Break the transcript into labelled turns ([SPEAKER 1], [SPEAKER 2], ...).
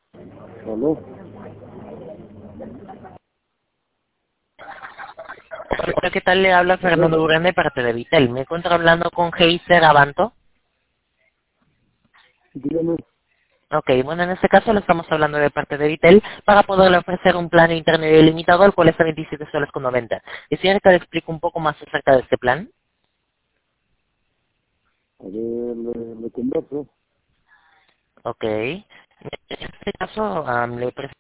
[SPEAKER 1] Aló,
[SPEAKER 2] Hola, ¿qué tal? Le habla Fernando
[SPEAKER 1] aló,
[SPEAKER 2] Durán de parte de Vitel. Me encuentro hablando con Heiser Abanto.
[SPEAKER 1] dígame,
[SPEAKER 2] Ok, bueno, en este caso le estamos hablando de parte de Vitel para poderle ofrecer un plan de internet ilimitado, el cual está a 27 soles con 90. Quisiera que le explique un poco más acerca de este plan.
[SPEAKER 1] a ver, le converso.
[SPEAKER 2] Ok. En este caso, le presento